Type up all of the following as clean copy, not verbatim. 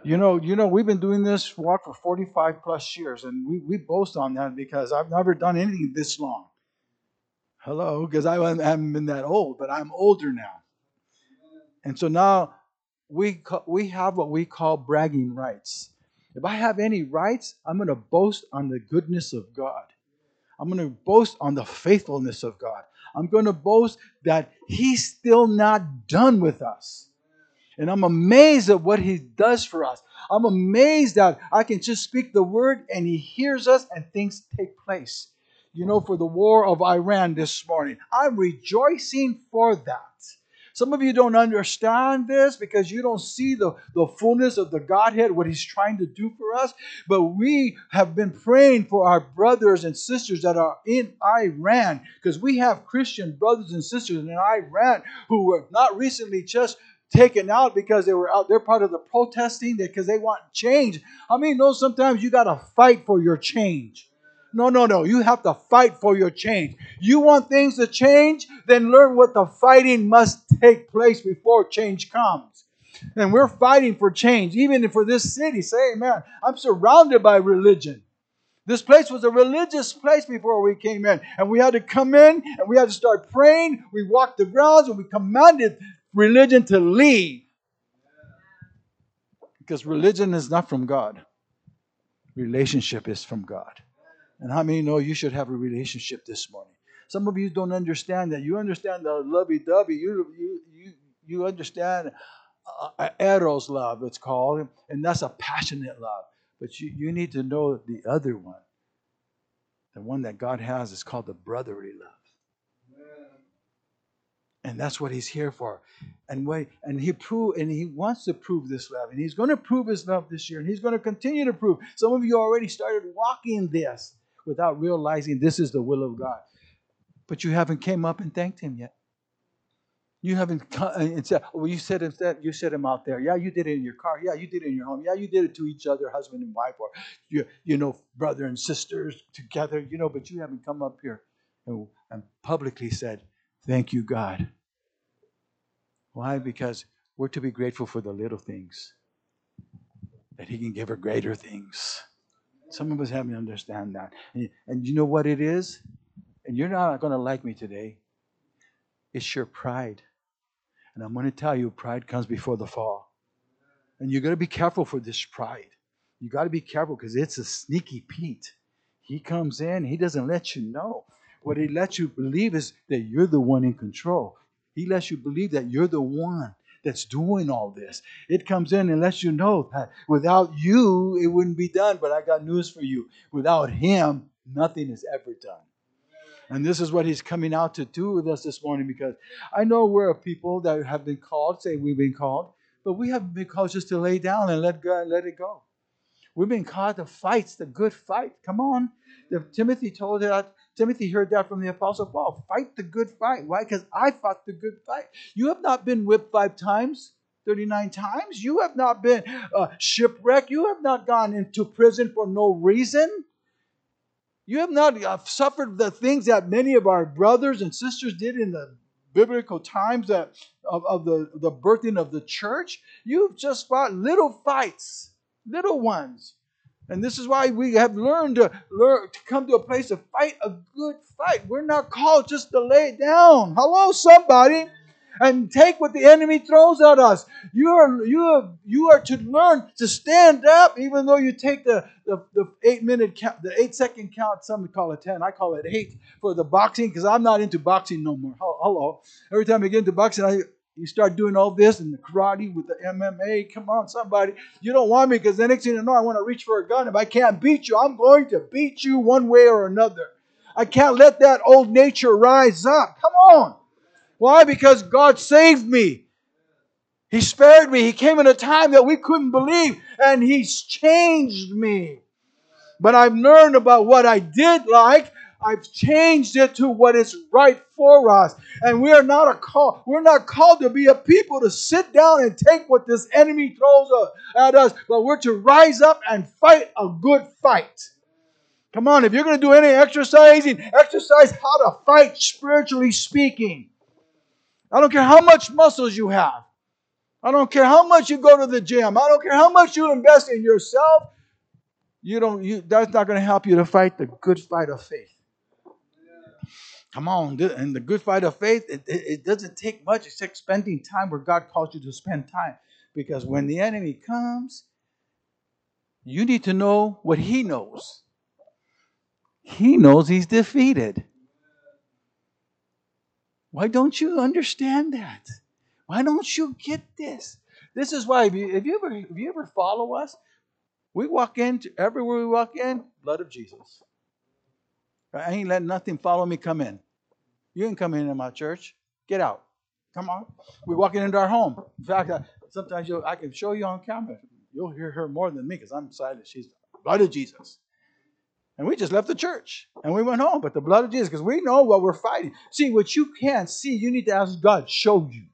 we've been doing this walk for 45 plus years, and we boast on that because I've never done anything this long. Hello, because I haven't been that old, but I'm older now. And so now we have what we call bragging rights. If I have any rights, I'm going to boast on the goodness of God. I'm going to boast on the faithfulness of God. I'm going to boast that He's still not done with us. And I'm amazed at what He does for us. I'm amazed that I can just speak the word and He hears us and things take place. For the war of Iran this morning, I'm rejoicing for that. Some of you don't understand this because you don't see the fullness of the Godhead, what He's trying to do for us. But we have been praying for our brothers and sisters that are in Iran, because we have Christian brothers and sisters in Iran who were not recently just taken out because they were out. They're part of the protesting because they want change. I mean, no, sometimes you got to fight for your change. No. You have to fight for your change. You want things to change? Then learn what the fighting must take place before change comes. And we're fighting for change, even for this city. Say, man, I'm surrounded by religion. This place was a religious place before we came in. And we had to come in and we had to start praying. We walked the grounds and we commanded religion to leave. Because religion is not from God. Relationship is from God. And how many know you should have a relationship this morning? Some of you don't understand that. You understand the lovey-dovey. You understand eros love, it's called. And that's a passionate love. But you need to know the other one. The one that God has is called the brotherly love. And that's what He's here for. And He wants to prove this love. And He's going to prove His love this year. And He's going to continue to prove. Some of you already started walking this without realizing this is the will of God. But you haven't came up and thanked Him yet. You haven't come and said, well, you said Him out there. Yeah, you did it in your car. Yeah, you did it in your home. Yeah, you did it to each other, husband and wife, or brother and sisters together, but you haven't come up here and publicly said, thank you, God. Why? Because we're to be grateful for the little things, that He can give her greater things. Some of us haven't understand that. And you know what it is? And you're not going to like me today. It's your pride. And I'm going to tell you, pride comes before the fall. And you're going to be careful for this pride. You got to be careful because it's a sneaky Pete. He comes in, he doesn't let you know. What he lets you believe is that you're the one in control. He lets you believe that you're the one that's doing all this. It comes in and lets you know that without you, it wouldn't be done. But I got news for you. Without Him, nothing is ever done. And this is what He's coming out to do with us this morning, because I know we're a people that have been called, say we've been called, but we haven't been called just to lay down and let God let it go. We've been called to fight the good fight. Come on. Timothy heard that from the Apostle Paul. Fight the good fight. Why? Because I fought the good fight. You have not been whipped 5 times, 39 times. You have not been shipwrecked. You have not gone into prison for no reason. You have not suffered the things that many of our brothers and sisters did in the biblical times of the birthing of the church. You've just fought little fights, little ones. And this is why we have learned to come to a place to fight a good fight. We're not called just to lay down. Hello, somebody. And take what the enemy throws at us. You are to learn to stand up, even though you take the 8-minute count, the 8-second count. Some call it 10. I call it 8 for the boxing, because I'm not into boxing no more. Hello. Every time I get into boxing, you start doing all this and the karate with the MMA. Come on, somebody. You don't want me, because the next thing you know, I want to reach for a gun. If I can't beat you, I'm going to beat you one way or another. I can't let that old nature rise up. Come on. Why? Because God saved me. He spared me. He came in a time that we couldn't believe, and He's changed me. But I've learned about what I did like. I've changed it to what is right for us. And we're not called to be a people to sit down and take what this enemy throws at us, but we're to rise up and fight a good fight. Come on, if you're going to do any exercising, exercise how to fight spiritually speaking. I don't care how much muscles you have. I don't care how much you go to the gym. I don't care how much you invest in yourself. That's not going to help you to fight the good fight of faith. Come on. And the good fight of faith, it doesn't take much. It takes spending time where God calls you to spend time. Because when the enemy comes, you need to know what he knows. He knows he's defeated. Why don't you understand that? Why don't you get this? This is why, if you ever follow us, we walk in, everywhere we walk in, blood of Jesus. I ain't letting nothing follow me come in. You can come in my church. Get out. Come on. We're walking into our home. In fact, sometimes I can show you on camera. You'll hear her more than me because I'm silent. She's the blood of Jesus. And we just left the church and we went home. But the blood of Jesus, because we know what we're fighting. See, what you can't see, you need to ask God, show you.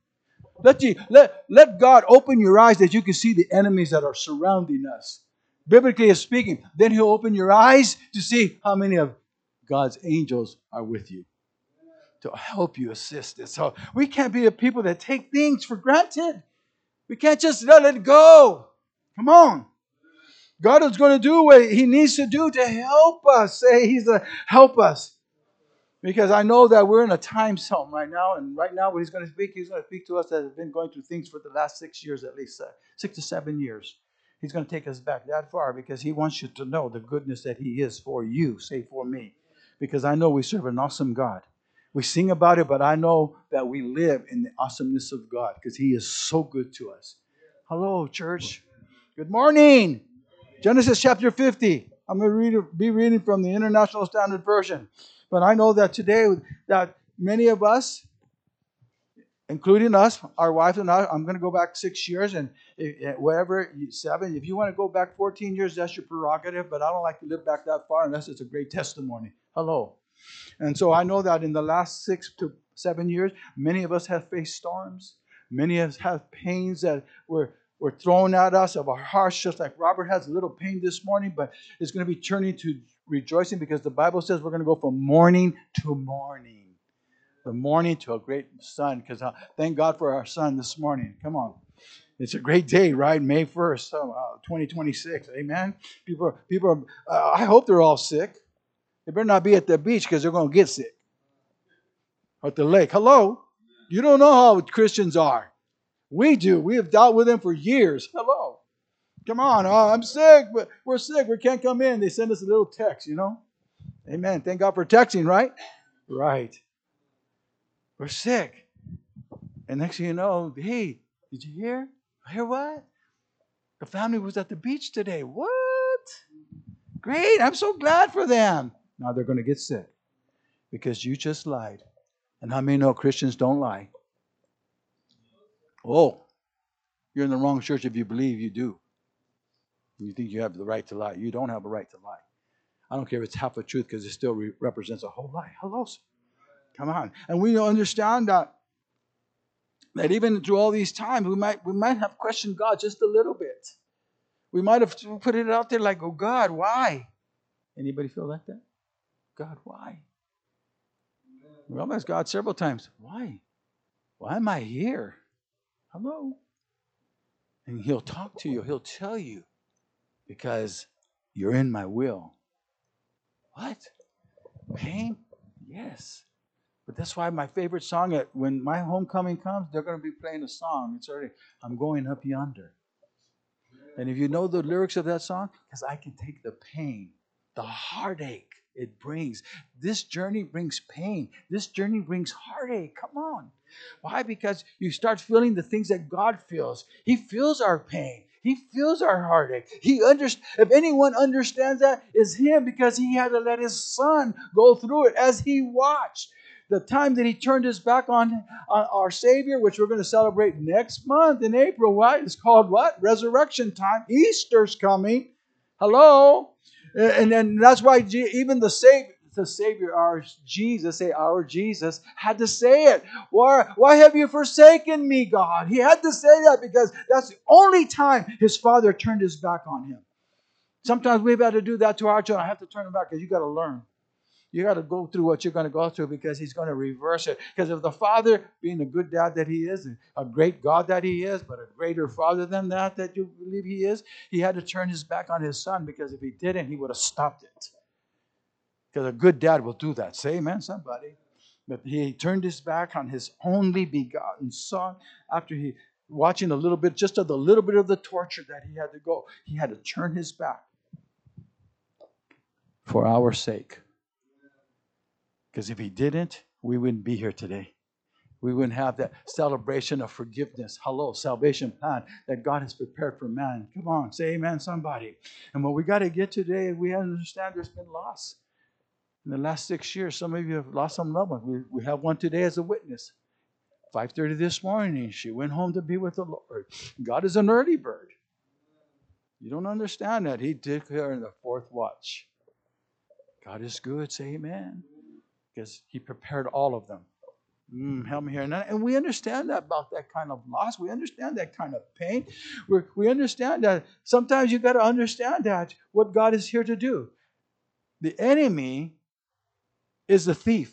Let God open your eyes that you can see the enemies that are surrounding us. Biblically speaking, then He'll open your eyes to see how many of God's angels are with you to help you assist it. So we can't be a people that take things for granted. We can't just let it go. Come on. God is going to do what He needs to do to help us. Say He's a help us. Because I know that we're in a time zone right now. And right now when He's going to speak to us that have been going through things for the last 6 years at least. 6 to 7 years. He's going to take us back that far because He wants you to know the goodness that He is for you. Say for me. Because I know we serve an awesome God. We sing about it, but I know that we live in the awesomeness of God because He is so good to us. Hello, church. Good morning. Genesis chapter 50. I'm going to be reading from the International Standard Version. But I know that today, that many of us, including us, our wife and I, I'm going to go back 6 years and whatever, 7. If you want to go back 14 years, that's your prerogative. But I don't like to live back that far unless it's a great testimony. Hello. And so I know that in the last 6 to 7 years, many of us have faced storms. Many of us have pains that were thrown at us of our hearts, just like Robert has a little pain this morning, but it's going to be turning to rejoicing because the Bible says we're going to go from morning to morning. From morning to a great sun, because thank God for our sun this morning. Come on. It's a great day, right? May 1st, 2026. Amen. People I hope they're all sick. They better not be at the beach because they're going to get sick. Or at the lake. Hello? You don't know how Christians are. We do. We have dealt with them for years. Hello. Come on. I'm sick, but we're sick. We can't come in. They send us a little text, Amen. Thank God for texting, right? Right. We're sick. And next thing you know, hey, did you hear? Hear what? The family was at the beach today. What? Great. I'm so glad for them. Now they're going to get sick because you just lied. And how many know Christians don't lie? Oh, you're in the wrong church if you believe you do. You think you have the right to lie. You don't have a right to lie. I don't care if it's half a truth because it still represents a whole lie. Hello. Come on. And we understand that even through all these times, we might have questioned God just a little bit. We might have put it out there like, oh, God, why? Anybody feel like that? God, why? We almost asked God several times, why? Why am I here? Hello? And He'll talk to you. He'll tell you because you're in my will. What? Pain? Yes. But that's why my favorite song, when my homecoming comes, they're going to be playing a song. It's already, I'm going up yonder. And if you know the lyrics of that song, because I can take the pain, the heartache it brings. This journey brings pain. This journey brings heartache. Come on. Why? Because you start feeling the things that God feels. He feels our pain. He feels our heartache. If anyone understands that, it's Him, because He had to let His Son go through it as He watched. The time that He turned His back on our Savior, which we're going to celebrate next month in April, right? It's called what? Resurrection time. Easter's coming. Hello? And then that's why even the Savior, our Jesus, our Jesus, had to say it. Why have you forsaken me, God? He had to say that because that's the only time His Father turned His back on Him. Sometimes we've had to do that to our children. I have to turn them back because you got to learn. You got to go through what you're going to go through because He's going to reverse it. Because if the Father, being the good dad that He is, a great God that He is, but a greater Father than that you believe He is, He had to turn His back on His Son, because if He didn't, He would have stopped it. Because a good dad will do that. Say amen, somebody. But He turned His back on His only begotten Son after He, watching a little bit, just a little bit of the torture that He had to go. He had to turn His back for our sake. Because if He didn't, we wouldn't be here today. We wouldn't have that celebration of forgiveness. Hello, salvation plan that God has prepared for man. Come on, say amen, somebody. And what we got to get today, we understand there's been loss. In the last 6 years, some of you have lost some loved ones. We have one today as a witness. 5:30 this morning, she went home to be with the Lord. God is an early bird. You don't understand that. He took her in the fourth watch. God is good. Say amen. Because He prepared all of them. Help me here. And we understand that about that kind of loss. We understand that kind of pain. We understand that sometimes you got to understand that what God is here to do. The enemy is the thief.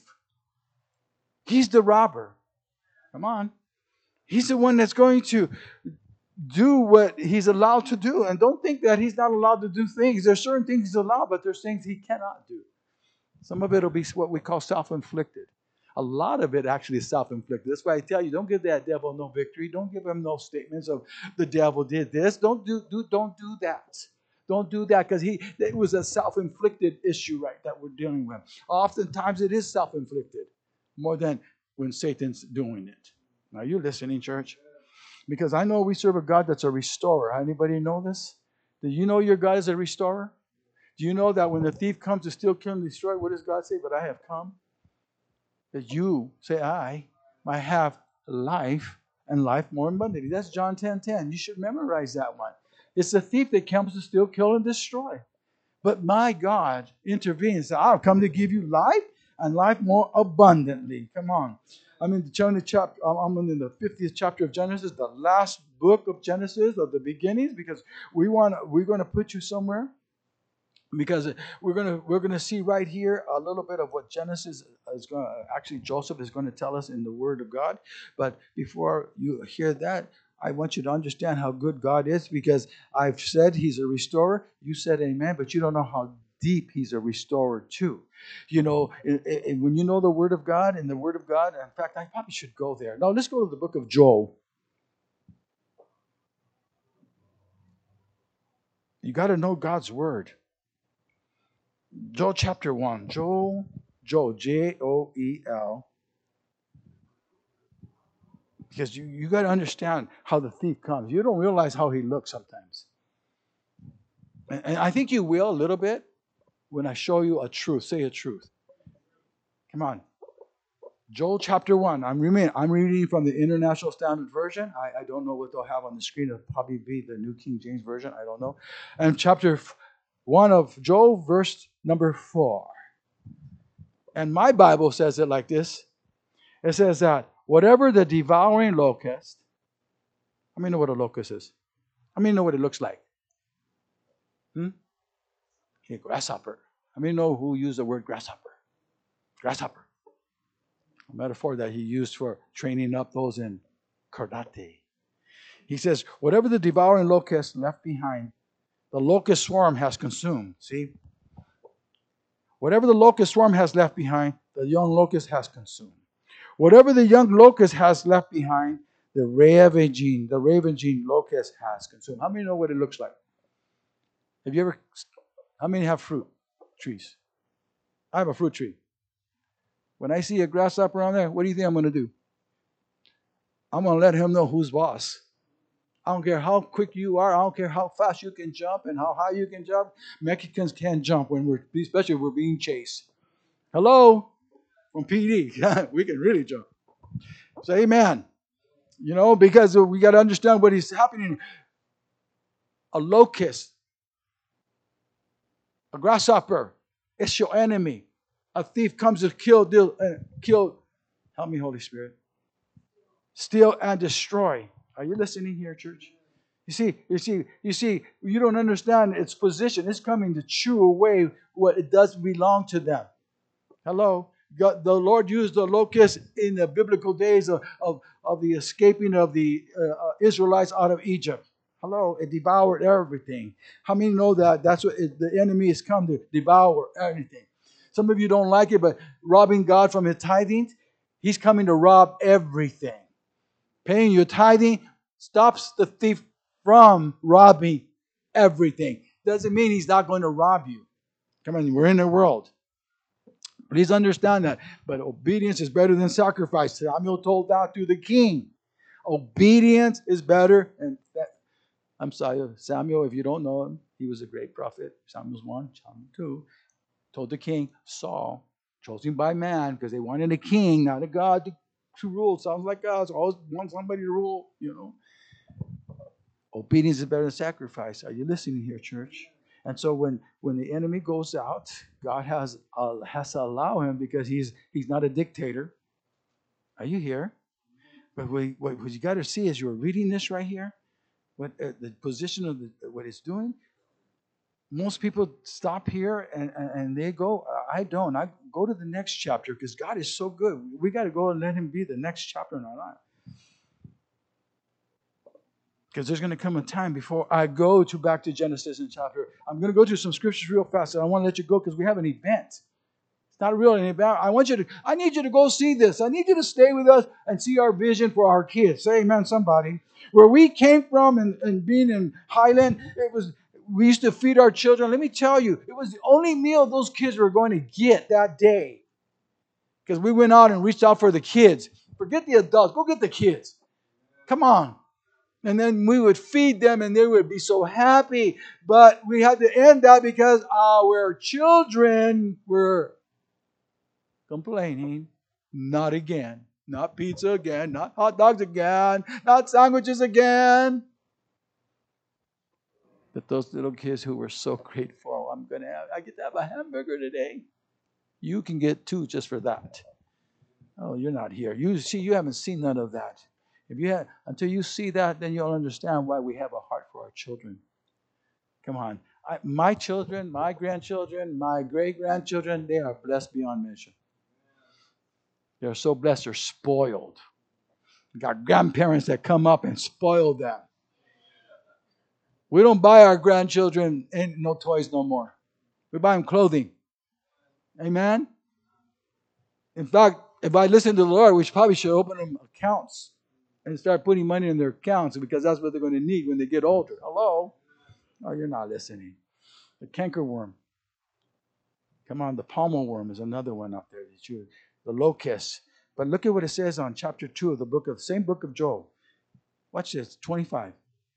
He's the robber. Come on. He's the one that's going to do what he's allowed to do. And don't think that he's not allowed to do things. There's certain things he's allowed, but there's things he cannot do. Some of it will be what we call self-inflicted. A lot of it actually is self-inflicted. That's why I tell you, don't give that devil no victory. Don't give him no statements of the devil did this. Don't do that. Don't do that, because it was a self-inflicted issue, right, that we're dealing with. Oftentimes it is self-inflicted more than when Satan's doing it. Now, you listening, church? Because I know we serve a God that's a restorer. Anybody know this? Do you know your God is a restorer? Do you know that when the thief comes to steal, kill, and destroy, what does God say? But I have come that you, say I, might have life and life more abundantly. That's John 10:10. You should memorize that one. It's the thief that comes to steal, kill, and destroy. But my God intervenes. I've come to give you life and life more abundantly. Come on. I'm in the 50th chapter of Genesis, the last book of Genesis, of the beginnings, because we're going to put you somewhere. Because we're gonna see right here a little bit of what Genesis is going to, actually Joseph is going to tell us in the Word of God. But before you hear that, I want you to understand how good God is, because I've said He's a restorer. You said amen, but you don't know how deep He's a restorer too. You know, when you know the Word of God, in fact, I probably should go there. Now let's go to the book of Joel. You got to know God's Word. Joel chapter 1. Joel, Joel. Because you got to understand how the thief comes. You don't realize how he looks sometimes. And I think you will a little bit when I show you a truth. Say a truth. Come on. Joel chapter 1. I'm reading from the International Standard Version. I don't know what they'll have on the screen. It'll probably be the New King James Version. I don't know. And chapter 1 of Joel, verse number 4. And my Bible says it like this. It says that whatever the devouring locust, how many know what a locust is? How many know what it looks like? Okay, grasshopper. How many know who used the word grasshopper? Grasshopper. A metaphor that he used for training up those in karate. He says, whatever the devouring locust left behind, the locust swarm has consumed. See? Whatever the locust swarm has left behind, the young locust has consumed. Whatever the young locust has left behind, the ravaging locust has consumed. How many know what it looks like? How many have fruit trees? I have a fruit tree. When I see a grasshopper on there, what do you think I'm going to do? I'm going to let him know who's boss. I don't care how quick you are. I don't care how fast you can jump and how high you can jump. Mexicans can't jump especially when we're being chased. Hello? From PD. We can really jump. Say amen. You know, because we got to understand what is happening. A locust, a grasshopper, it's your enemy. A thief comes to kill, help me, Holy Spirit. Steal and destroy. Are you listening here, church? You see, you don't understand its position. It's coming to chew away what it does belong to them. Hello. God, the Lord used the locust in the biblical days of the escaping of the Israelites out of Egypt. Hello. It devoured everything. How many know that that's what the enemy has come to devour everything? Some of you don't like it, but robbing God from his tithings, he's coming to rob everything. Paying your tithing stops the thief from robbing everything. Doesn't mean he's not going to rob you. Come on, we're in the world. Please understand that. But obedience is better than sacrifice. Samuel told that to the king. Obedience is better. And I'm sorry, Samuel, if you don't know him, he was a great prophet. Samuel's 1, Samuel 2. Told the king, Saul, chosen by man, because they wanted a king, not a God to rule. Sounds like us. Always want somebody to rule, Obedience is better than sacrifice. Are you listening here, church? And so when the enemy goes out, God has to allow him because he's not a dictator. Are you here? But what you got to see as you're reading this right here, what the position of what it's doing. Most people stop here and they go. I don't. I go to the next chapter because God is so good. We got to go and let Him be the next chapter in our life. Because there's going to come a time before I go back to Genesis and chapter. I'm going to go to some scriptures real fast, and I want to let you go because we have an event. It's not really an event. I need you to go see this. I need you to stay with us and see our vision for our kids. Say amen, somebody. Where we came from and being in Highland, we used to feed our children. Let me tell you, it was the only meal those kids were going to get that day. Because we went out and reached out for the kids. Forget the adults. Go get the kids. Come on. And then we would feed them and they would be so happy. But we had to end that because our children were complaining. Not again. Not pizza again. Not hot dogs again. Not sandwiches again. But those little kids who were so grateful, I get to have a hamburger today. You can get 2 just for that. Oh, you're not here. You haven't seen none of that. Until you see that, then you'll understand why we have a heart for our children. Come on. My children, my grandchildren, my great-grandchildren, they are blessed beyond measure. They're so blessed, they're spoiled. We got grandparents that come up and spoil them. We don't buy our grandchildren no toys no more. We buy them clothing. Amen? In fact, if I listen to the Lord, we probably should open them accounts and start putting money in their accounts because that's what they're going to need when they get older. Hello? Oh, you're not listening. The cankerworm. Come on, the palmer worm is another one up there. The locust. But look at what it says on chapter 2 of the same book of Joel. Watch this, 25.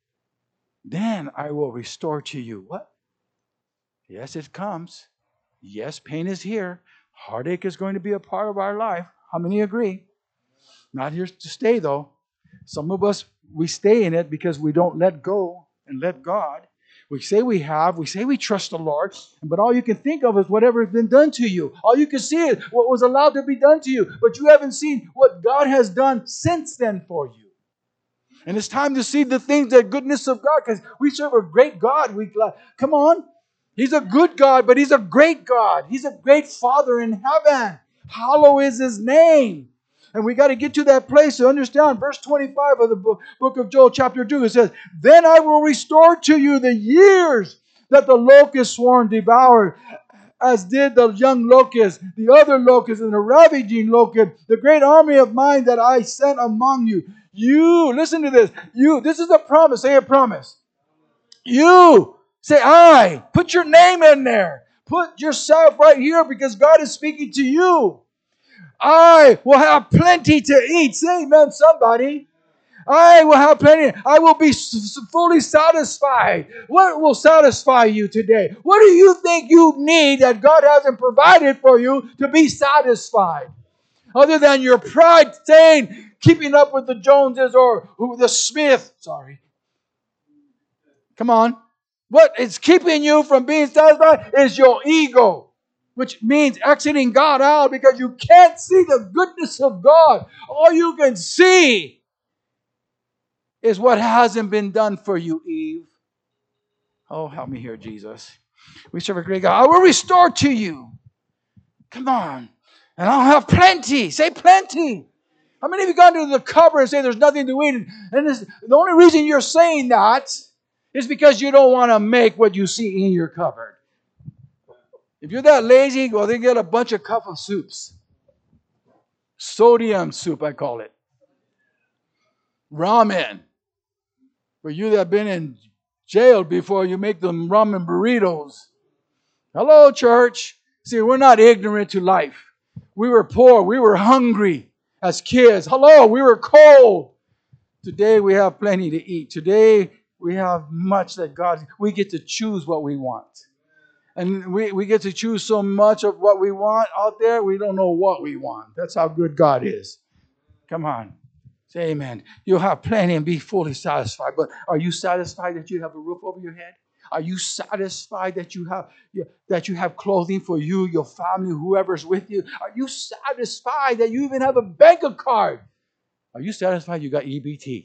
Then I will restore to you. What? Yes, it comes. Yes, pain is here. Heartache is going to be a part of our life. How many agree? Not here to stay, though. Some of us, we stay in it because we don't let go and let God. We say we trust the Lord, but all you can think of is whatever has been done to you. All you can see is what was allowed to be done to you, but you haven't seen what God has done since then for you. And it's time to see the things, the goodness of God, because we serve a great God. Come on. He's a good God, but He's a great God. He's a great Father in heaven. Hallowed is His name. And we got to get to that place to understand. Verse 25 of the book of Joel, chapter 2, it says, Then I will restore to you the years that the locust swarm devoured, as did the young locust, the other locust, and the ravaging locust, the great army of mine that I sent among you. Listen to this. This is a promise. Say a promise. You, say I. Put your name in there. Put yourself right here because God is speaking to you. I will have plenty to eat. Say amen, somebody. I will have plenty. I will be fully satisfied. What will satisfy you today? What do you think you need that God hasn't provided for you to be satisfied? Other than your pride saying, keeping up with the Joneses or the Smith. Sorry. Come on. What is keeping you from being satisfied is your ego, which means exiting God out because you can't see the goodness of God. All you can see is what hasn't been done for you, Eve. Oh, help me here, Jesus. We serve a great God. I will restore to you. Come on. And I'll have plenty. Say plenty. How many of you gone to the cupboard and say there's nothing to eat? And the only reason you're saying that is because you don't want to make what you see in your cupboard. If you're that lazy, well, then get a bunch of cup of soups. Sodium soup, I call it. Ramen. For you that have been in jail before, you make them ramen burritos. Hello, church. See, we're not ignorant to life. We were poor. We were hungry as kids. Hello, we were cold. Today we have plenty to eat. Today we have much that God, we get to choose what we want. And we get to choose so much of what we want out there, we don't know what we want. That's how good God is. Come on. Say amen. You'll have plenty and be fully satisfied. But are you satisfied that you have a roof over your head? Are you satisfied that you have clothing for you, your family, whoever's with you? Are you satisfied that you even have a bank card? Are you satisfied you got EBT?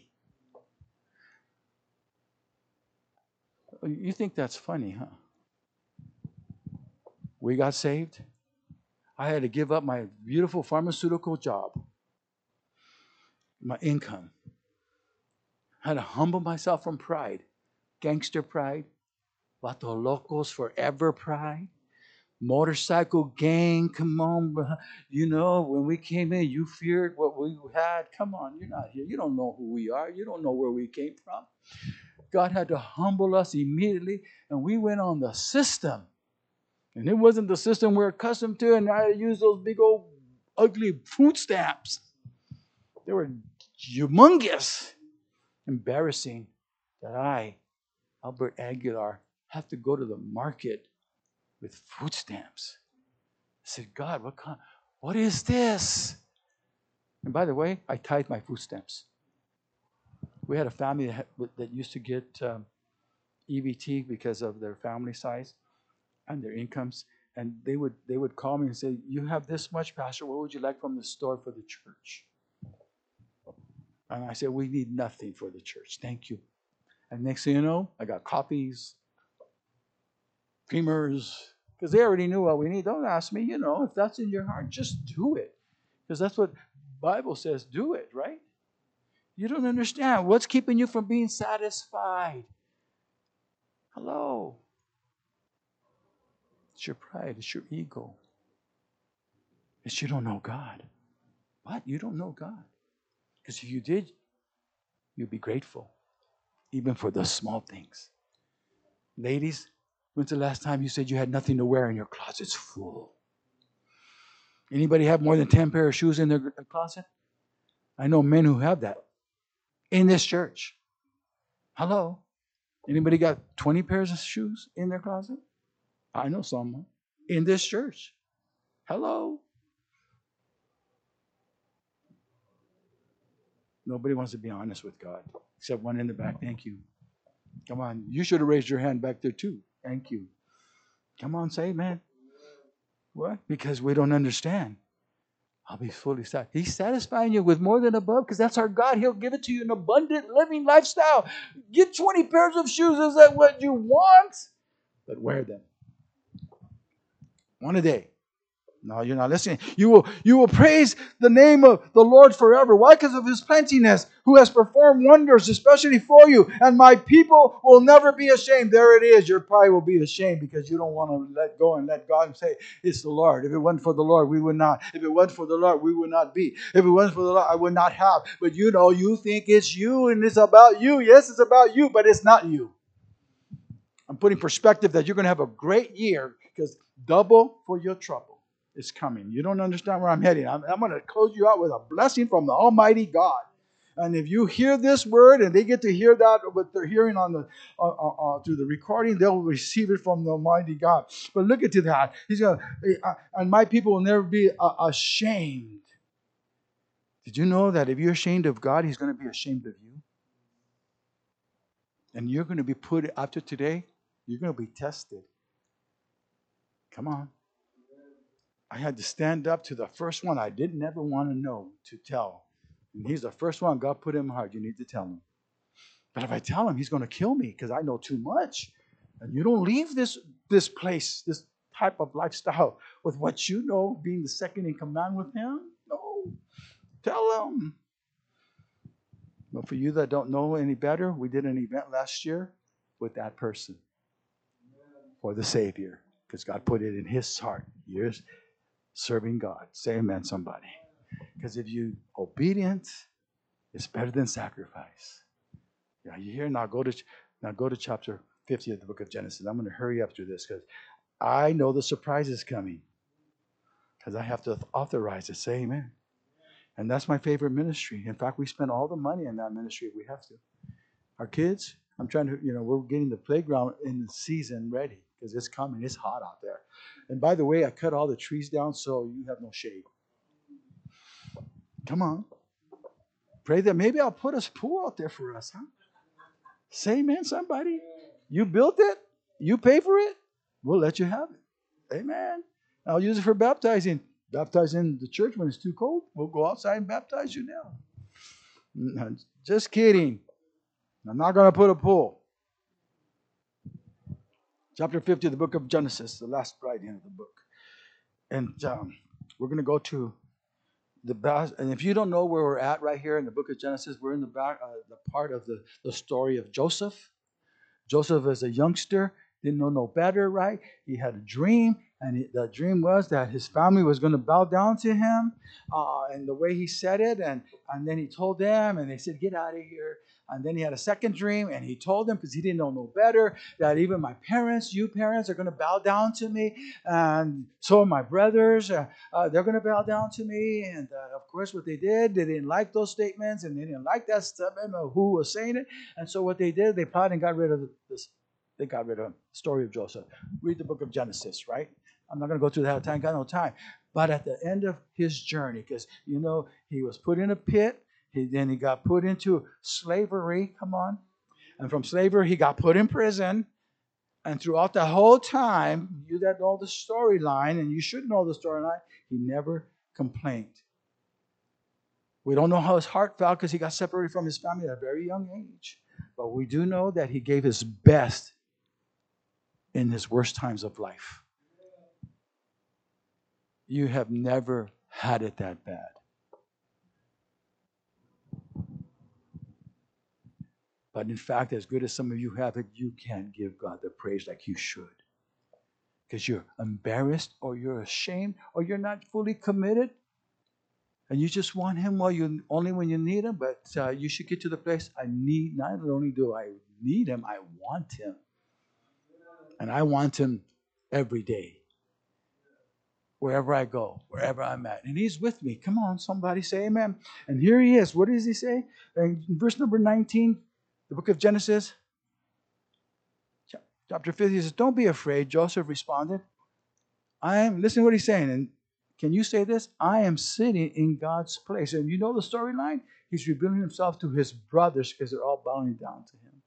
You think that's funny, huh? We got saved. I had to give up my beautiful pharmaceutical job, my income. I had to humble myself from pride, gangster pride, Vato Locos forever pride, motorcycle gang. Come on, you know when we came in, you feared what we had. Come on, you're not here. You don't know who we are. You don't know where we came from. God had to humble us immediately, and we went on the system. And it wasn't the system we're accustomed to, and I used those big old ugly food stamps. They were humongous. Embarrassing that I, Albert Aguilar, have to go to the market with food stamps. I said, God, what is this? And by the way, I tithe my food stamps. We had a family that used to get EBT because of their family size and their incomes. And they would call me and say, you have this much, Pastor. What would you like from the store for the church? And I said, we need nothing for the church. Thank you. And next thing you know, I got coffees, creamers, because they already knew what we need. Don't ask me, if that's in your heart, just do it. Because that's what the Bible says, do it, right? You don't understand. What's keeping you from being satisfied? Hello. It's your pride. It's your ego. It's you don't know God. What? You don't know God. Because if you did, you'd be grateful, even for the small things. Ladies, when's the last time you said you had nothing to wear and your closet's full? Anybody have more than 10 pair of shoes in their closet? I know men who have that in this church. Hello? Anybody got 20 pairs of shoes in their closet? I know someone in this church. Hello? Nobody wants to be honest with God, except one in the back. Thank you. Come on. You should have raised your hand back there too. Thank you. Come on, say amen. What? Because we don't understand. I'll be fully satisfied. He's satisfying you with more than above because that's our God. He'll give it to you in abundant living lifestyle. Get 20 pairs of shoes. Is that what you want? But wear them. One a day. No, you're not listening. You will praise the name of the Lord forever. Why? Because of His plentiness, who has performed wonders, especially for you. And my people will never be ashamed. There it is. Your pride will be ashamed because you don't want to let go and let God say, it's the Lord. If it wasn't for the Lord, we would not. If it wasn't for the Lord, we would not be. If it wasn't for the Lord, I would not have. But you think it's you and it's about you. Yes, it's about you, but it's not you. I'm putting perspective that you're going to have a great year because double for your trouble. It's coming. You don't understand where I'm heading. I'm going to close you out with a blessing from the Almighty God. And if you hear this word and they get to hear that, what they're hearing on the through the recording, they'll receive it from the Almighty God. But look at that. He's going to, and my people will never be ashamed. Did you know that if you're ashamed of God, He's going to be ashamed of you? And you're going to be put after today. You're going to be tested. Come on. I had to stand up to the first one I didn't ever want to know to tell. And he's the first one God put in my heart. You need to tell him. But if I tell him, he's going to kill me because I know too much. And you don't leave this place, this type of lifestyle with what you know, being the second in command with him? No. Tell him. But for you that don't know any better, we did an event last year with that person for the Savior, because God put it in his heart. You're serving God. Say amen, somebody. Because if you obedient, it's better than sacrifice. Yeah, you hear? Now go to chapter 50 of the book of Genesis. I'm going to hurry up through this because I know the surprise is coming. Because I have to authorize it. Say amen. And that's my favorite ministry. In fact, we spend all the money in that ministry if we have to. Our kids, I'm trying to, we're getting the playground in the season ready because it's coming. It's hot out there. And by the way, I cut all the trees down so you have no shade. Come on. Pray that maybe I'll put a pool out there for us, huh? Say amen, somebody. You built it. You pay for it. We'll let you have it. Amen. I'll use it for baptizing. Baptize in the church when it's too cold. We'll go outside and baptize you now. No, just kidding. I'm not going to put a pool. Chapter 50 of the book of Genesis, the last writing of the book. And we're going to go to the back. And if you don't know where we're at right here in the book of Genesis, we're in the back, the part of the story of Joseph. Joseph is a youngster, didn't know no better, right? He had a dream, and the dream was that his family was going to bow down to him, and the way he said it, and then he told them, and they said, get out of here. And then he had a second dream, and he told them, because he didn't know no better, that even my parents, you parents, are going to bow down to me, and so are my brothers, they're going to bow down to me. And of course, what they did, they didn't like those statements, and they didn't like that stuff, I don't know who was saying it. And so what they did, they plotted and got rid of this. They got rid of him. Story of Joseph. Read the book of Genesis, right? I'm not going to go through that time. Got no time. But at the end of his journey, because, he was put in a pit. Then he got put into slavery. Come on. And from slavery, he got put in prison. And throughout the whole time, you that know the storyline, and you should know the storyline, he never complained. We don't know how his heart felt because he got separated from his family at a very young age. But we do know that he gave his best in his worst times of life. You have never had it that bad. But in fact, as good as some of you have it, you can't give God the praise like you should. Because you're embarrassed, or you're ashamed, or you're not fully committed. And you just want him only when you need him. But you should get to the place, not only do I need him, I want him. And I want him every day. Wherever I go, wherever I'm at. And he's with me. Come on, somebody say amen. And here he is. What does he say? In verse number 19, the book of Genesis, chapter 50, he says, don't be afraid. Joseph responded, listen to what he's saying. And can you say this? I am sitting in God's place. And you know the storyline? He's revealing himself to his brothers because they're all bowing down to him.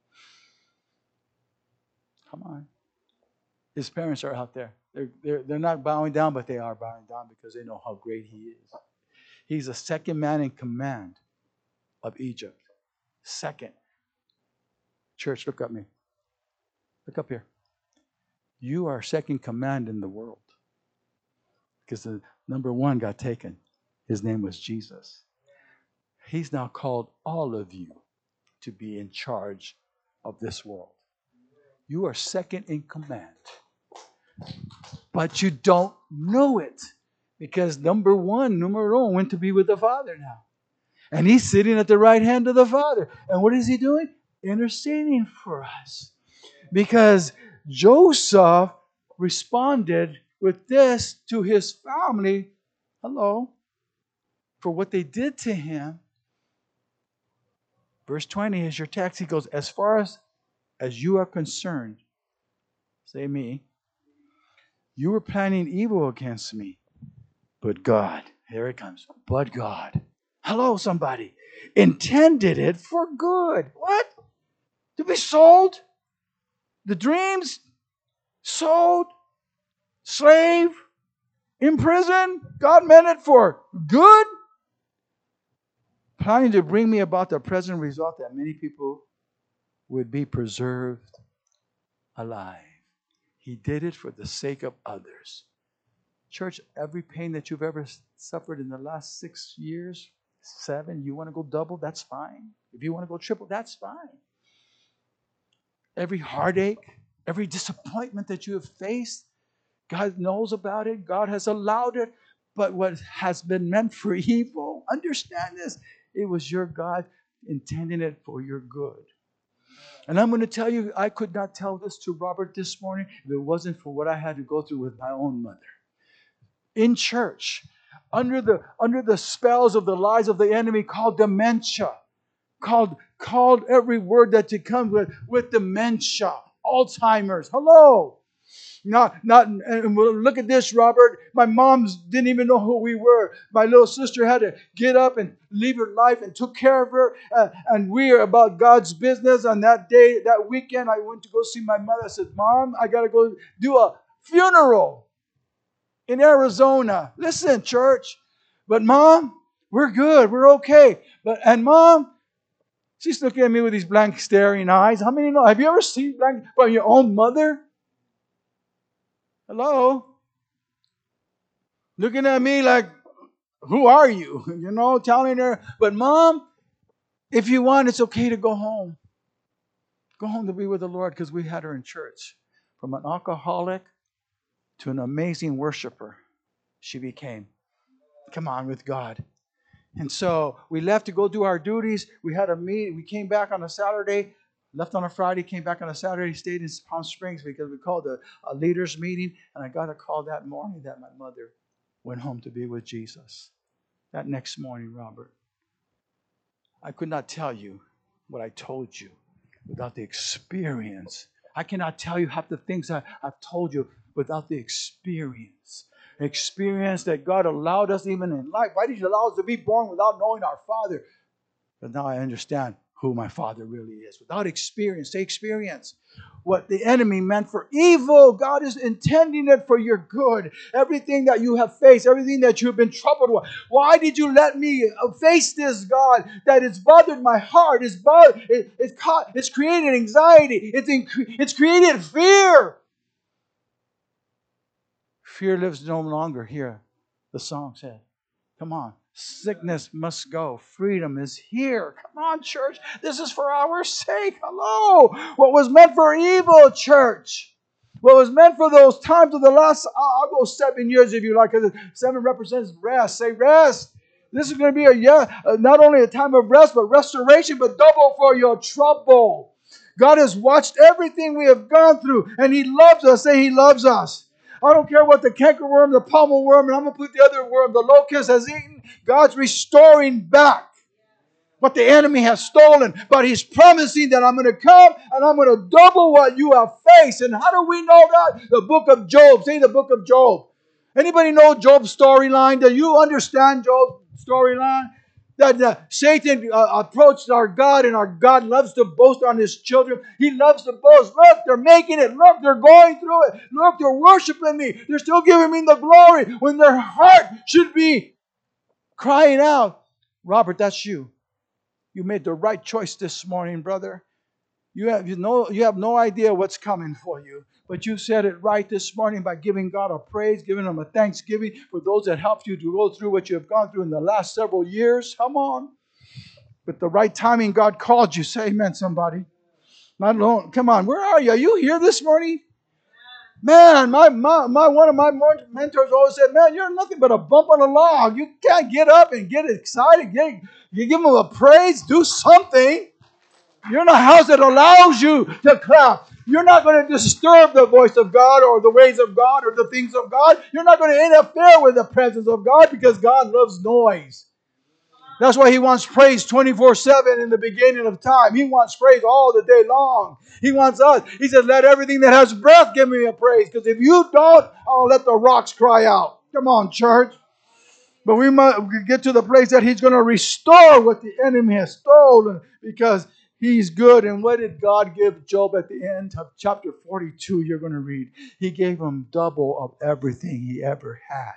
Come on. His parents are out there. They're not bowing down, but they are bowing down because they know how great he is. He's the second man in command of Egypt. Second. Church, look at me. Look up here. You are second command in the world. Because the number one got taken. His name was Jesus. He's now called all of you to be in charge of this world. You are second in command. But you don't know it. Because numero uno, went to be with the Father now. And he's sitting at the right hand of the Father. And what is he doing? Interceding for us. Because Joseph responded with this to his family. Hello. For what they did to him. Verse 20 is your text. He goes, as far as you are concerned, say me, you were planning evil against me. But God, here it comes. But God. Hello, somebody. Intended it for good. What? To be sold? The dreams? Sold? Slave? In prison? God meant it for good? Planning to bring me about the present result that many people would be preserved alive. He did it for the sake of others. Church, every pain that you've ever suffered in the last 6 years, 7, you want to go double, that's fine. If you want to go triple, that's fine. Every heartache, every disappointment that you have faced, God knows about it. God has allowed it. But what has been meant for evil, understand this, it was your God intending it for your good. And I'm going to tell you, I could not tell this to Robert this morning if it wasn't for what I had to go through with my own mother. In church, under the spells of the lies of the enemy called dementia, called every word that you come with dementia, Alzheimer's. Hello. And look at this, Robert. My mom didn't even know who we were. My little sister had to get up and leave her life and took care of her. And we are about God's business. On that day, that weekend, I went to go see my mother. I said, Mom, I got to go do a funeral in Arizona. Listen, church. But Mom, we're good. We're okay. And Mom, she's looking at me with these blank staring eyes. How many know? Have you ever seen blank from your own mother? Hello? Looking at me like, who are you? You know, telling her, but Mom, if you want, it's okay to go home. Go home to be with the Lord, because we had her in church. From an alcoholic to an amazing worshiper, she became. Come on, with God. And so we left to go do our duties. We had a meeting. We came back on a Saturday. Left on a Friday, came back on a Saturday, stayed in Palm Springs because we called a leaders meeting. And I got a call that morning that my mother went home to be with Jesus. That next morning, Robert, I could not tell you what I told you without the experience. I cannot tell you half the things I've told you without the experience. Experience that God allowed us even in life. Why did He allow us to be born without knowing our Father? But now I understand who my Father really is. Without experience, say experience. What the enemy meant for evil, God is intending it for your good. Everything that you have faced, everything that you've been troubled with. Why did you let me face this, God, that it's bothered my heart? It's created anxiety. It's created fear. Fear lives no longer here, the song said. Come on. Sickness must go. Freedom is here. Come on, church. This is for our sake. Hello. What was meant for evil, church. What was meant for those times of the last, I'll go 7 years if you like, because 7 represents rest. Say rest. This is going to be not only a time of rest, but restoration, but double for your trouble. God has watched everything we have gone through, and He loves us. Say He loves us. I don't care what the cankerworm, the pommel worm, and I'm going to put the other worm, the locust has eaten. God's restoring back what the enemy has stolen. But He's promising that I'm going to come and I'm going to double what you have faced. And how do we know that? The book of Job. Say the book of Job. Anybody know Job's storyline? Do you understand Job's storyline? That Satan approached our God, and our God loves to boast on His children. He loves to boast. Look, they're making it. Look, they're going through it. Look, they're worshiping me. They're still giving me the glory when their heart should be crying out. Robert, that's you. You made the right choice this morning, brother. You have no idea what's coming for you. But you said it right this morning by giving God a praise, giving Him a thanksgiving for those that helped you to go through what you have gone through in the last several years. Come on. With the right timing, God called you. Say amen, somebody. Not alone. Come on. Where are you? Are you here this morning? Man, one of my mentors always said, man, you're nothing but a bump on a log. You can't get up and get excited. You give Him a praise. Do something. You're in a house that allows you to clap. You're not going to disturb the voice of God or the ways of God or the things of God. You're not going to interfere with the presence of God, because God loves noise. That's why He wants praise 24/7 in the beginning of time. He wants praise all the day long. He wants us. He says, let everything that has breath give me a praise. Because if you don't, I'll let the rocks cry out. Come on, church. But we must get to the place that He's going to restore what the enemy has stolen, because He's good. And what did God give Job at the end of chapter 42? You're going to read. He gave him double of everything he ever had.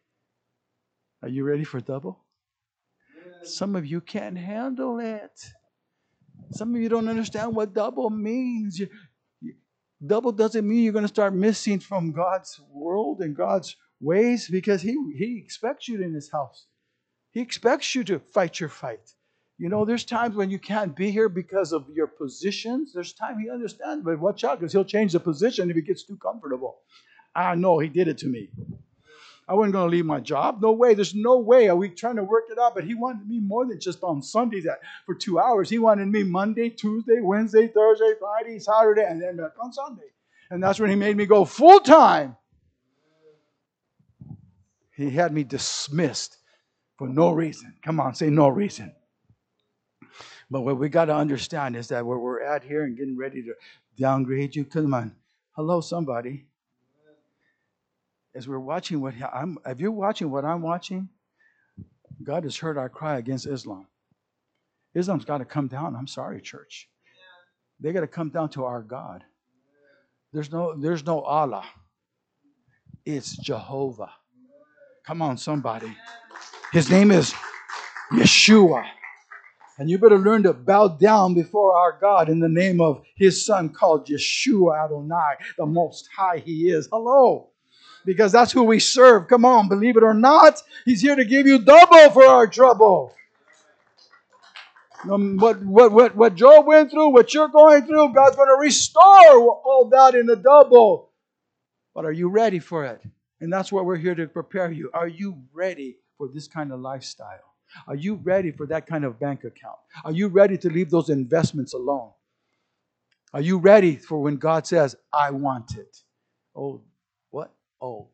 Are you ready for double? Some of you can't handle it. Some of you don't understand what double means. Double doesn't mean you're going to start missing from God's world and God's ways, because He expects you in His house. He expects you to fight your fight. You know, there's times when you can't be here because of your positions. There's time He understands, but watch out, because He'll change the position if it gets too comfortable. I know He did it to me. I wasn't going to leave my job. No way. There's no way. Are we trying to work it out? But He wanted me more than just on Sundays for 2 hours. He wanted me Monday, Tuesday, Wednesday, Thursday, Friday, Saturday, and then back on Sunday. And that's when He made me go full time. He had me dismissed for no reason. Come on, say no reason. But what we got to understand is that where we're at here and getting ready to downgrade you, come on. Hello, somebody. As we're watching if you're watching what I'm watching, God has heard our cry against Islam. Islam's got to come down. I'm sorry, church. They got to come down to our God. There's no Allah. It's Jehovah. Come on, somebody. His name is Yeshua. And you better learn to bow down before our God in the name of His Son called Yeshua Adonai, the Most High He is. Hello. Because that's who we serve. Come on, believe it or not, He's here to give you double for our trouble. What Job went through, what you're going through, God's going to restore all that in a double. But are you ready for it? And that's what we're here to prepare you. Are you ready for this kind of lifestyle? Are you ready for that kind of bank account? Are you ready to leave those investments alone? Are you ready for when God says, I want it? Oh, what? Oh,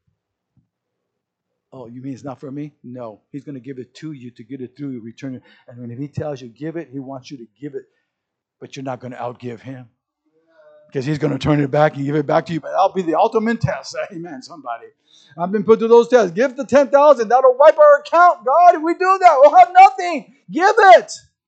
you mean it's not for me? No. He's going to give it to you to get it through you, return it. And when He tells you give it, He wants you to give it. But you're not going to outgive Him. Because He's going to turn it back and give it back to you. But that'll be the ultimate test. Amen, somebody. I've been put through those tests. Give the 10,000. That'll wipe our account. God, if we do that, we'll have nothing. Give it.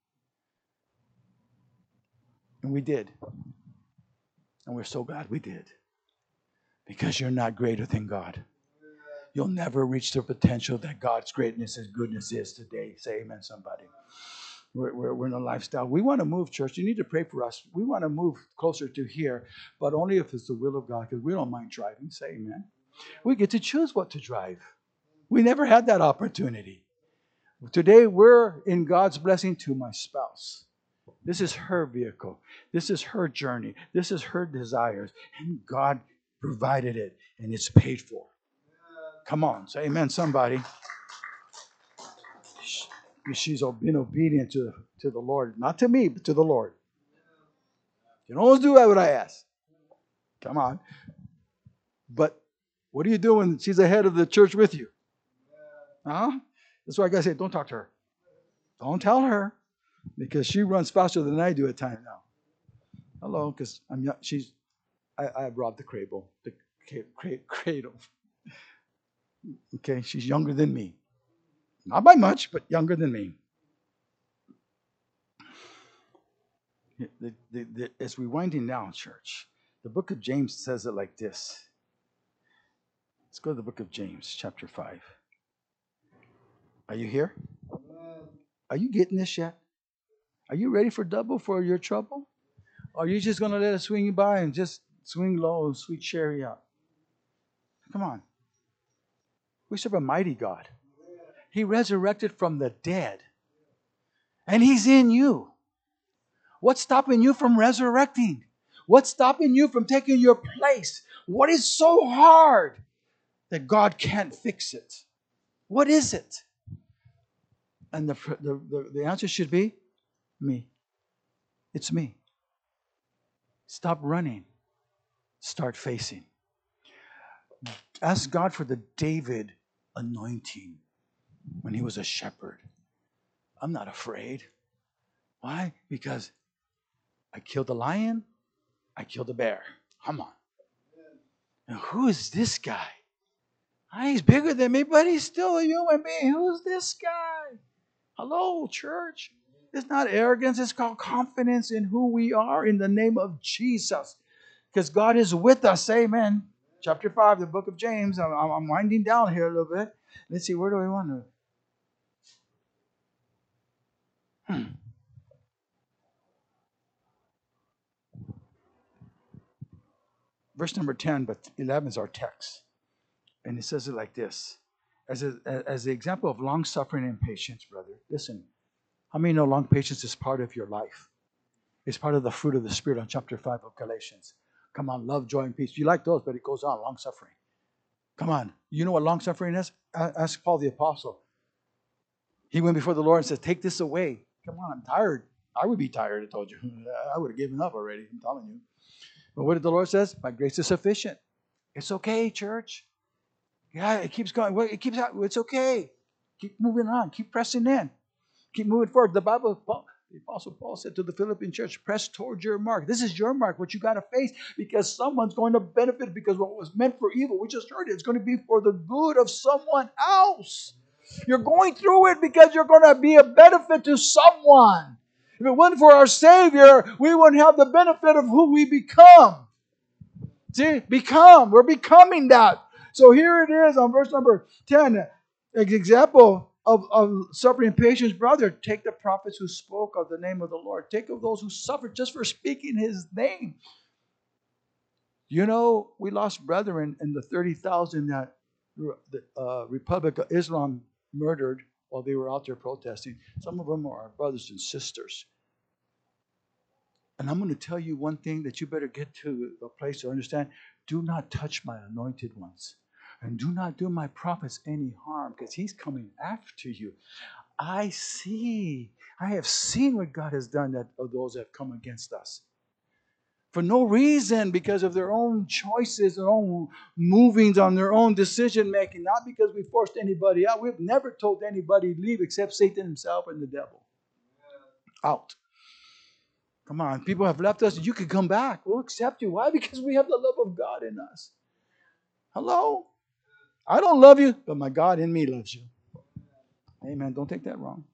And we did. And we're so glad we did. Because you're not greater than God. You'll never reach the potential that God's greatness and goodness is today. Say amen, somebody. We're in a lifestyle. We want to move, church. You need to pray for us. We want to move closer to here, but only if it's the will of God, because we don't mind driving. Say amen. We get to choose what to drive. We never had that opportunity. Today, we're in God's blessing to my spouse. This is her vehicle. This is her journey. This is her desires. And God provided it, and it's paid for. Come on, say amen, somebody. She's been obedient to the Lord. Not to me, but to the Lord. You don't always do what I ask. Come on. But what are you doing when she's ahead of the church with you? Huh? That's why I got to say, don't talk to her. Don't tell her. Because she runs faster than I do at times now. Hello, because I robbed the cradle. The cradle. Okay, she's younger than me. Not by much, but younger than me. As we're winding down, church, the book of James says it like this. Let's go to the book of James, chapter 5. Are you here? Are you getting this yet? Are you ready for double for your trouble? Or are you just going to let it swing you by and just swing low, sweet chariot? Come on. We serve a mighty God. He resurrected from the dead. And He's in you. What's stopping you from resurrecting? What's stopping you from taking your place? What is so hard that God can't fix it? What is it? And the answer should be me. It's me. Stop running. Start facing. Ask God for the David anointing when he was a shepherd. I'm not afraid. Why? Because I killed a lion, I killed a bear. Come on. And who is this guy? He's bigger than me, but he's still a human being. Who's this guy? Hello, church. It's not arrogance. It's called confidence in who we are in the name of Jesus. Because God is with us. Amen. Chapter 5, the book of James. I'm winding down here a little bit. Let's see, where do we want to? verse number 10, but 11 is our text. And it says it like this. As the example of long suffering and patience, brother, listen, how many know long patience is part of your life? It's part of the fruit of the Spirit on chapter 5 of Galatians. Come on, love, joy, and peace. You like those, but it goes on, long suffering. Come on. You know what long suffering is? Ask Paul the Apostle. He went before the Lord and said, take this away. Come on, I'm tired. I would be tired, I told you. I would have given up already, I'm telling you. But what did the Lord says? My grace is sufficient. It's okay, church. Yeah, it keeps going. It keeps out. It's okay. Keep moving on. Keep pressing in. Keep moving forward. The Apostle Paul said to the Philippian church, press towards your mark. This is your mark, what you got to face, because someone's going to benefit, because what was meant for evil, we just heard it, it's going to be for the good of someone else. You're going through it because you're going to be a benefit to someone. If it wasn't for our Savior, we wouldn't have the benefit of who we become. See, we're becoming that. So here it is on verse number 10, an example of suffering and patience. Brother, take the prophets who spoke of the name of the Lord. Take of those who suffered just for speaking His name. You know, we lost brethren in the 30,000 that the Republic of Islam murdered while they were out there protesting. Some of them are our brothers and sisters. And I'm going to tell you one thing that you better get to a place to understand. Do not touch my anointed ones. And do not do my prophets any harm, because He's coming after you. I have seen what God has done of those that have come against us. For no reason, because of their own choices, their own movings on their own decision making. Not because we forced anybody out. We've never told anybody to leave except Satan himself and the devil. Out. Come on, people have left us. You can come back. We'll accept you. Why? Because we have the love of God in us. Hello? I don't love you, but my God in me loves you. Amen. Don't take that wrong.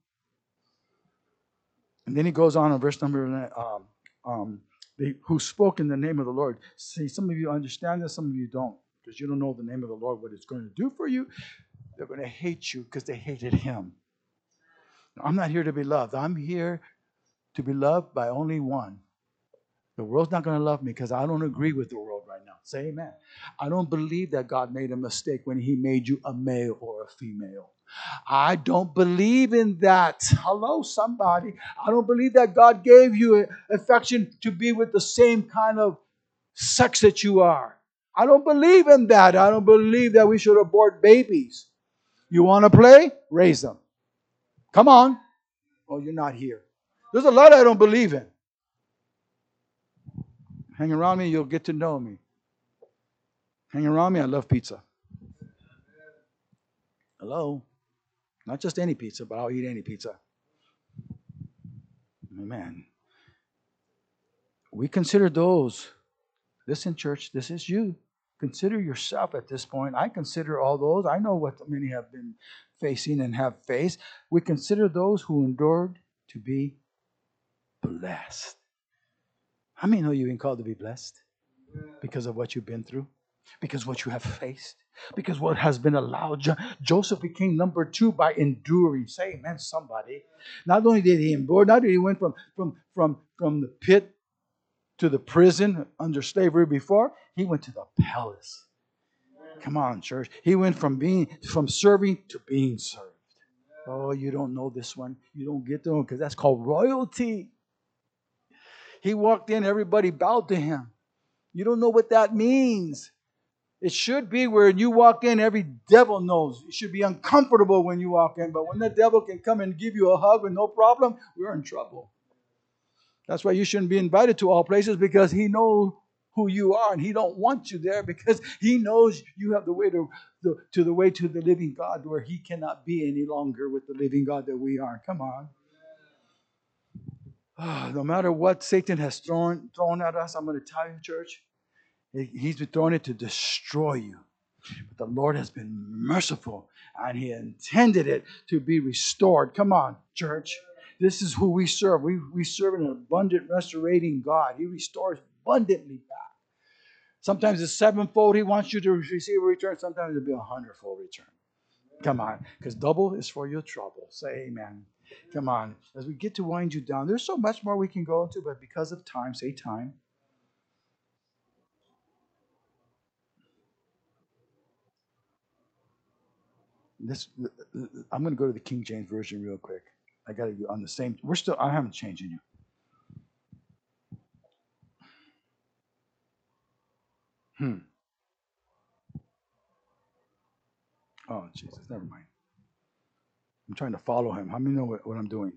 And then he goes on in verse number who spoke in the name of the Lord. See, some of you understand this, some of you don't, because you don't know the name of the Lord, what it's going to do for you. They're going to hate you because they hated Him. I'm not here to be loved. I'm here to be loved by only one. The world's not going to love me because I don't agree with the world right now. Say amen. I don't believe that God made a mistake when He made you a male or a female. I don't believe in that. Hello, somebody. I don't believe that God gave you affection to be with the same kind of sex that you are. I don't believe in that. I don't believe that we should abort babies. You want to play? Raise them. Come on. Oh, you're not here. There's a lot I don't believe in. Hang around me, you'll get to know me. Hang around me, I love pizza. Hello? Not just any pizza, but I'll eat any pizza. Amen. We consider those. Listen, church, this is you. Consider yourself at this point. I consider all those. I know what many have been facing and have faced. We consider those who endured to be blessed. How many know you've been called to be blessed? Because of what you've been through? Because what you have faced? Because what has been allowed. Joseph became number 2 by enduring. Say amen, somebody. Not only did he endure, not only he went from the pit to the prison under slavery before, he went to the palace. Come on, church. He went from serving to being served. Oh, you don't know this one. You don't get to know, because that's called royalty. He walked in, everybody bowed to him. You don't know what that means. It should be where you walk in, every devil knows. It should be uncomfortable when you walk in. But when the devil can come and give you a hug with no problem, we're in trouble. That's why you shouldn't be invited to all places, because he knows who you are and he don't want you there, because he knows you have the way to the living God, where he cannot be any longer with the living God that we are. Come on. No matter what Satan has thrown at us, I'm going to tell you, church, he's been throwing it to destroy you. But the Lord has been merciful, and He intended it to be restored. Come on, church. This is who we serve. We serve an abundant, restorating God. He restores abundantly back. Sometimes it's 7-fold He wants you to receive a return. Sometimes it'll be 100-fold return. Come on, because double is for your trouble. Say amen. Come on. As we get to wind you down, there's so much more we can go into, but because of time, say time. This, I'm going to go to the King James Version real quick. I got to be on the same. I haven't changed you. Oh, Jesus, never mind. I'm trying to follow him. How many know what I'm doing?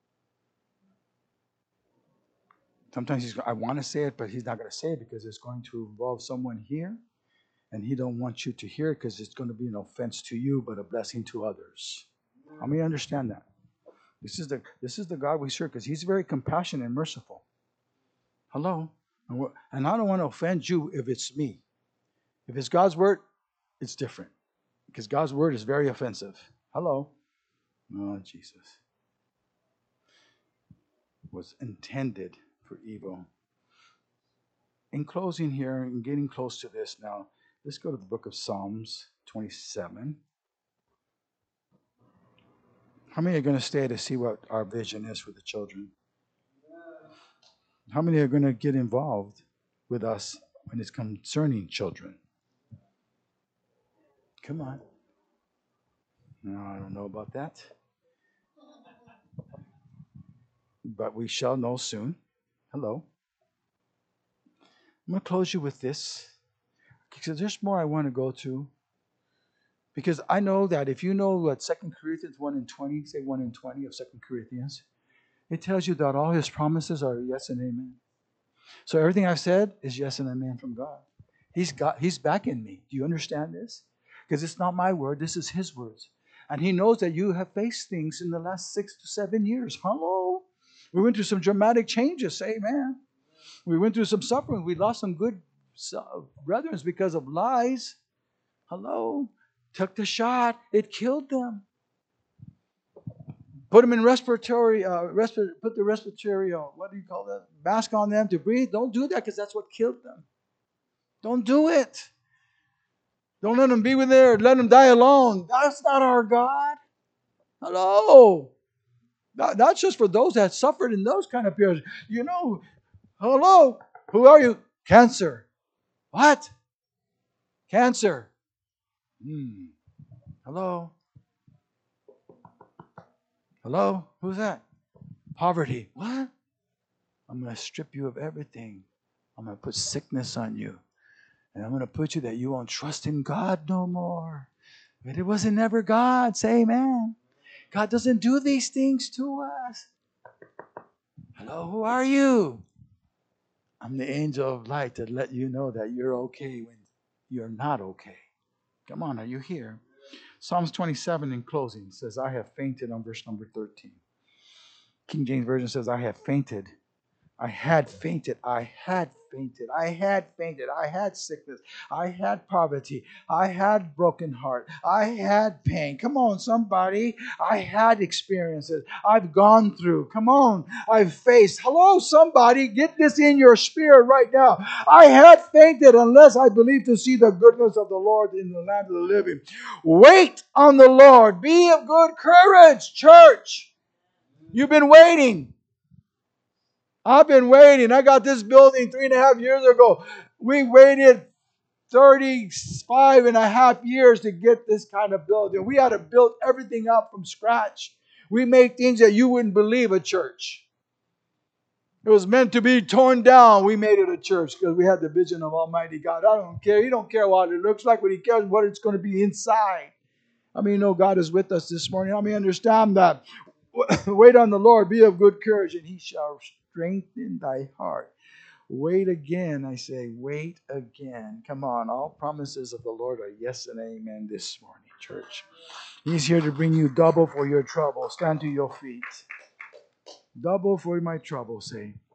Sometimes I want to say it, but he's not going to say it because it's going to involve someone here, and he don't want you to hear it because it's going to be an offense to you, but a blessing to others. How many understand that? This is the God we serve because he's very compassionate and merciful. Hello? And I don't want to offend you if it's me. If it's God's word, it's different. Because God's word is very offensive. Hello? Oh, Jesus. Was intended for evil. In closing here, and getting close to this now, let's go to the book of Psalms 27. How many are going to stay to see what our vision is for the children? How many are going to get involved with us when it's concerning children? Come on. No, I don't know about that. But we shall know soon. Hello. I'm going to close you with this. Because there's more I want to go to. Because I know that if you know what 2 Corinthians 1 and 20, say 1 and 20 of 2 Corinthians, it tells you that all his promises are yes and amen. So everything I've said is yes and amen from God. He's backing me. Do you understand this? Because it's not my word, this is his words. And he knows that you have faced things in the last 6 to 7 years. Hello? We went through some dramatic changes. Amen. We went through some suffering. We lost some good brethren because of lies. Hello? Took the shot. It killed them. Put them in put the respiratory, what do you call that? Mask on them to breathe. Don't do that because that's what killed them. Don't do it. Don't let them be with there. Let them die alone. That's not our God. Hello. That's just for those that suffered in those kind of periods. You know, hello. Who are you? Cancer. What? Cancer. Hello. Hello? Who's that? Poverty. What? I'm going to strip you of everything. I'm going to put sickness on you. And I'm going to put you that you won't trust in God no more. But it wasn't never God. Say amen. God doesn't do these things to us. Hello, who are you? I'm the angel of light to let you know that you're okay when you're not okay. Come on, are you here? Psalms 27 in closing says, I have fainted on verse number 13. King James Version says, I have fainted. I had fainted. I had fainted. I had fainted. I had sickness. I had poverty. I had broken heart. I had pain. Come on, somebody. I had experiences. I've gone through. Come on. I've faced. Hello, somebody. Get this in your spirit right now. I had fainted unless I believed to see the goodness of the Lord in the land of the living. Wait on the Lord. Be of good courage, church. You've been waiting. I've been waiting. I got this building 3.5 years ago. We waited 35.5 years to get this kind of building. We had to build everything up from scratch. We make things that you wouldn't believe a church. It was meant to be torn down. We made it a church because we had the vision of Almighty God. I don't care. He don't care what it looks like, but he cares what it's going to be inside. I mean, God is with us this morning. I mean, understand that. Wait on the Lord. Be of good courage, and he shall strengthen thy heart. Wait again, I say, wait again. Come on, all promises of the Lord are yes and amen this morning, church. He's here to bring you double for your trouble. Stand to your feet. Double for my trouble, say.